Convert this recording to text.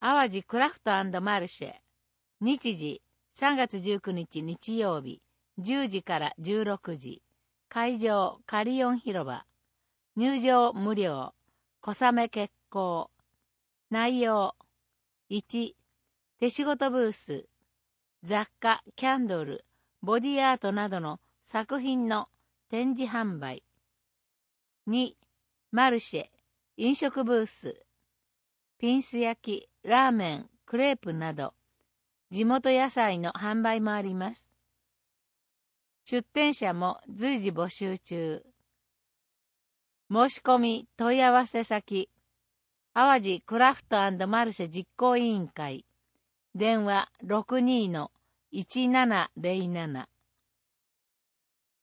淡路クラフト&マルシェ。日時、3月19日日曜日、10時から16時。会場、カリオン広場。入場無料。小雨決行。内容。1、手仕事ブース。雑貨、キャンドル、ボディアートなどの作品の展示販売。2、マルシェ、飲食ブース。ピンス焼き、ラーメン、クレープなど、地元野菜の販売もあります。出店者も随時募集中。申し込み問い合わせ先、淡路クラフト&マルシェ実行委員会。電話62-1707